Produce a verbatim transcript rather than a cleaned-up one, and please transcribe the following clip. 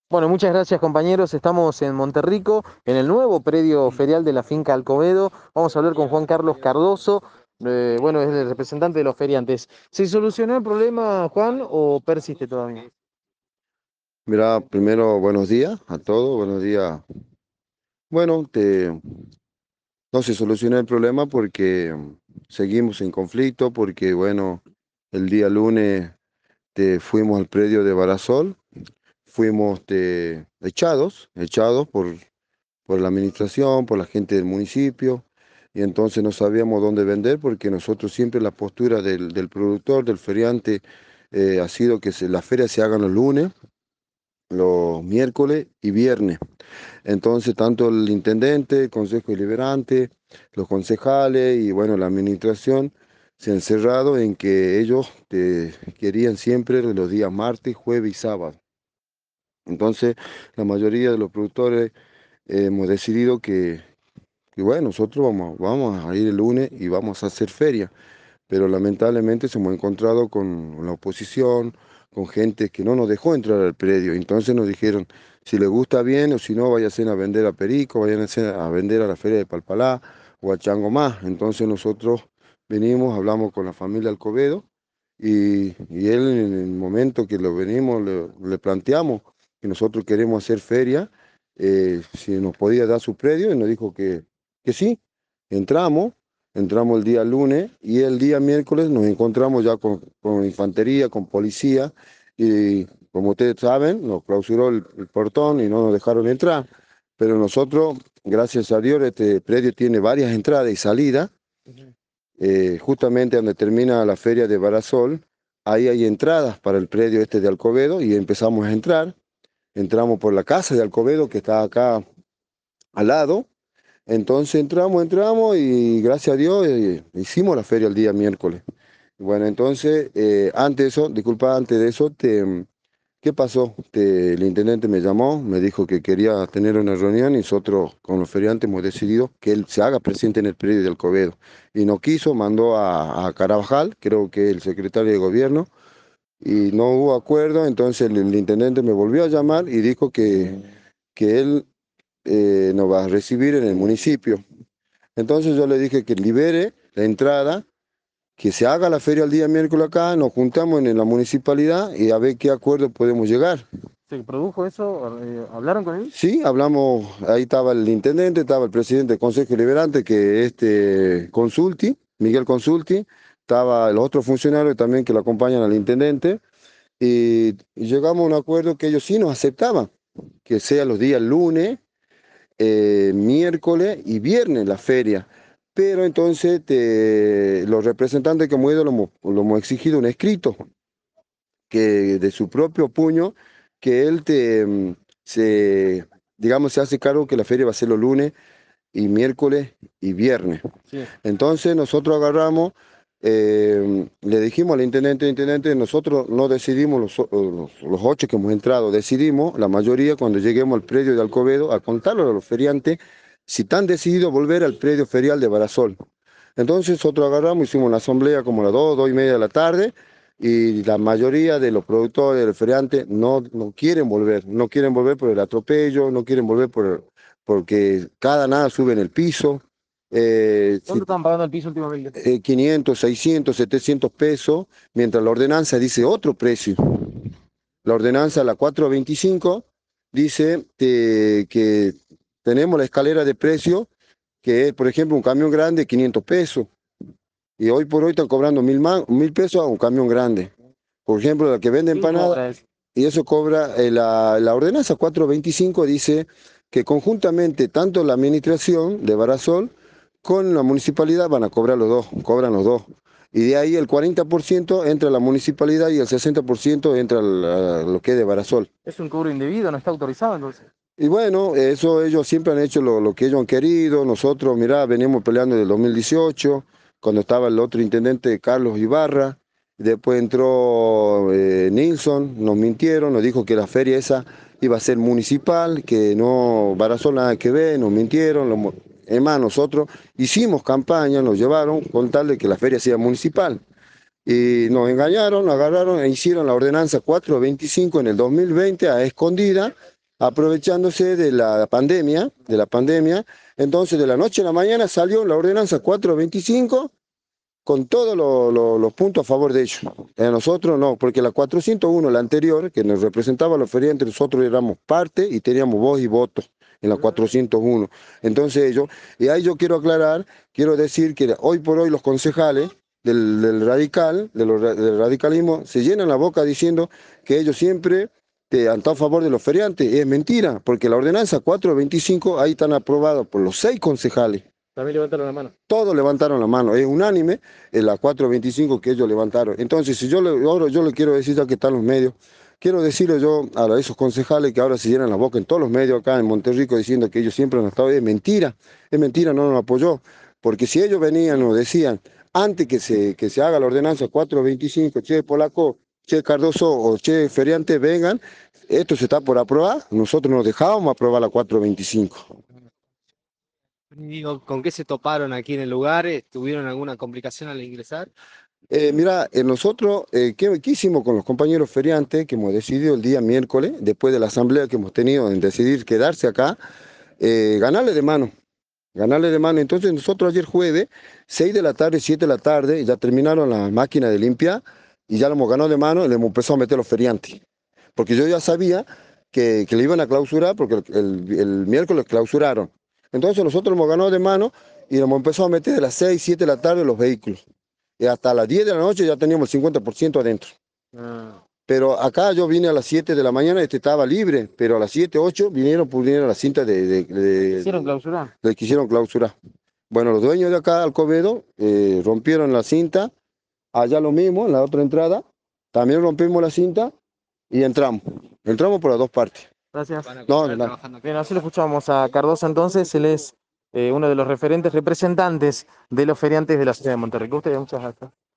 Bueno, muchas gracias compañeros. Estamos en Monterrico, en el nuevo predio ferial de la finca Alcobedo. Vamos a hablar con Juan Carlos Cardoso. Eh, bueno, es el representante de los feriantes. ¿Se solucionó el problema, Juan, o persiste todavía? Mira, primero buenos días a todos, buenos días. Bueno, te- no se solucionó el problema porque mm, seguimos en conflicto, porque bueno, el día lunes te fuimos al predio de Barasol, fuimos te, echados, echados por, por la administración, por la gente del municipio, y entonces no sabíamos dónde vender porque nosotros siempre la postura del, del productor, del feriante, eh, ha sido que se, las ferias se hagan los lunes, los miércoles y viernes. Entonces, tanto el intendente, el consejo deliberante, los concejales y bueno, la administración se han cerrado en que ellos eh, querían siempre los días martes, jueves y sábado. Entonces, la mayoría de los productores eh, hemos decidido que, que, bueno, nosotros vamos, vamos a ir el lunes y vamos a hacer feria, pero lamentablemente se hemos encontrado con la oposición, con gente que no nos dejó entrar al predio. Entonces nos dijeron, si les gusta bien o si no, váyanse a vender a Perico, váyanse a vender a la feria de Palpalá o a Chango Más. Entonces nosotros venimos, hablamos con la familia Alcobedo y, y él en el momento que lo venimos le, le planteamos que nosotros queremos hacer feria, eh, si nos podía dar su predio y nos dijo que, que sí. Entramos. Entramos el día lunes y el día miércoles nos encontramos ya con, con infantería, con policía y como ustedes saben, nos clausuró el, el portón y no nos dejaron entrar. Pero nosotros, gracias a Dios, este predio tiene varias entradas y salidas. Ujú. Eh, justamente donde termina la feria de Barasol, ahí hay entradas para el predio este de Alcobedo y empezamos a entrar. Entramos por la casa de Alcobedo que está acá al lado. Entonces entramos, entramos y gracias a Dios eh, hicimos la feria el día miércoles. Bueno, entonces, eh, antes de eso, disculpa, antes de eso, te, ¿qué pasó? Te- el intendente me llamó, me dijo que quería tener una reunión y nosotros con los feriantes hemos decidido que él se haga presente en el predio de Alcobedo. Y no quiso, mandó a, a Carabajal, creo que el secretario de gobierno, y no hubo acuerdo, entonces el, el intendente me volvió a llamar y dijo que, que él eh, nos va a recibir en el municipio. Entonces yo le dije que libere la entrada, que se haga la feria el día miércoles acá, nos juntamos en la municipalidad y a ver qué acuerdo podemos llegar. ¿Se produjo eso? Eh, ¿hablaron con él? Sí, hablamos, ahí estaba el intendente, estaba el presidente del Consejo Deliberante, que es este Consulti, Miguel Consulti, estaba los otros funcionarios también que lo acompañan al intendente, y, y llegamos a un acuerdo que ellos sí nos aceptaban, que sea los días lunes, eh, miércoles y viernes la feria. Pero entonces te- los representantes que hemos ido lo hemos, lo hemos exigido un escrito que de su propio puño, que él te, mm, se, digamos, se hace cargo que la feria va a ser los lunes y miércoles y viernes. Sí. Entonces nosotros agarramos, eh, le dijimos al intendente, intendente, nosotros no decidimos los, o- los, los ocho que hemos entrado, decidimos, la mayoría, cuando lleguemos al predio de Alcobedo, a contarle a los feriantes si están decididos volver al predio ferial de Barasol. Entonces nosotros agarramos, hicimos una asamblea como a las dos, dos y media de la tarde, y la mayoría de los productores, de los feriantes, no, no quieren volver, no quieren volver por el atropello, no quieren volver por, porque cada nada sube en el piso. Eh, si ¿Cuánto estaban pagando el piso últimamente? eh, quinientos, seiscientos, setecientos pesos, mientras la ordenanza dice otro precio. La ordenanza, la cuatrocientos veinticinco, dice eh, que tenemos la escalera de precio, que es, por ejemplo, un camión grande, quinientos pesos. Y hoy por hoy están cobrando mil, man- mil pesos a un camión grande. Por ejemplo, la que vende ¿Quién empanada, cobra eso? y eso cobra, eh, la, la ordenanza cuatrocientos veinticinco dice que conjuntamente tanto la administración de Barasol con la municipalidad van a cobrar los dos, cobran los dos. Y de ahí el cuarenta por ciento entra a la municipalidad y el sesenta por ciento entra a la- a lo que es de Barasol. Es un cobro indebido, no está autorizado entonces. Y bueno, eso ellos siempre han hecho lo, lo que ellos han querido. Nosotros, mirá, venimos peleando desde el dos mil dieciocho, cuando estaba el otro intendente, Carlos Ibarra. Después entró eh, Nilsson, nos mintieron, nos dijo que la feria esa iba a ser municipal, que no, Barasol nada que ver, nos mintieron. Lo mo- es más, nosotros hicimos campaña, nos llevaron con tal de que la feria sea municipal. Y nos engañaron, nos agarraron e hicieron la ordenanza cuatrocientos veinticinco en el dos mil veinte a escondida aprovechándose de la pandemia, de la pandemia. Entonces, de la noche a la mañana salió la ordenanza cuatrocientos veinticinco con todos lo- lo- los puntos a favor de ellos. A nosotros no, porque la cuatrocientos uno, la anterior, que nos representaba a los feriantes, nosotros éramos parte y teníamos voz y voto en la cuatrocientos uno. Entonces ellos, y ahí yo quiero aclarar, quiero decir que hoy por hoy los concejales del, del radical, de los ra- del radicalismo, se llenan la boca diciendo que ellos siempre eh, han estado a favor de los feriantes. Es mentira, porque la ordenanza cuatrocientos veinticinco ahí están aprobados por los seis concejales. También levantaron la mano. Todos levantaron la mano, es unánime en la cuatrocientos veinticinco que ellos levantaron. Entonces, si yo le, ahora yo le quiero decir, ya que están los medios, quiero decirle yo a esos concejales que ahora se llenan la boca en todos los medios acá en Monterrico diciendo que ellos siempre han estado, es mentira, es mentira, no nos apoyó. Porque si ellos venían o decían, antes que se, que se haga la ordenanza cuatrocientos veinticinco, che Polaco, che Cardoso o che Feriante, vengan, esto se está por aprobar, nosotros nos dejábamos aprobar la cuatrocientos veinticinco. Y digo, ¿con qué se toparon aquí en el lugar? Eh, ¿Tuvieron alguna complicación al ingresar? Eh, mira, eh, nosotros, eh, ¿qué, qué hicimos con los compañeros feriantes que hemos decidido el día miércoles, después de la asamblea que hemos tenido en decidir quedarse acá, eh, ganarle de mano, ganarle de mano? Entonces nosotros ayer jueves, seis de la tarde, siete de la tarde, ya terminaron las máquinas de limpiar y ya lo hemos ganado de mano y le hemos empezado a meter los feriantes. Porque yo ya sabía que, que le iban a clausurar porque el, el- el miércoles clausuraron. Entonces nosotros hemos ganado de mano y le hemos empezado a meter de las seis, siete de la tarde los vehículos. Y hasta las diez de la noche ya teníamos el cincuenta por ciento adentro. Ah, Pero acá yo vine a las siete de la mañana, este estaba libre, pero a las siete, ocho vinieron, pusieron la cinta de, de, de- ¿hicieron clausurar? de- quisieron clausurar. Bueno, los dueños de acá, Alcobedo, eh, rompieron la cinta, allá lo mismo, en la otra entrada, también rompimos la cinta y entramos. Entramos por las dos partes. Gracias. Van a No, continuar de nada. trabajando aquí. Bien, así lo escuchamos a Cardoso entonces, él es eh, uno de los referentes, representantes de los feriantes de la ciudad de Monterrey. Ustedes, muchas gracias.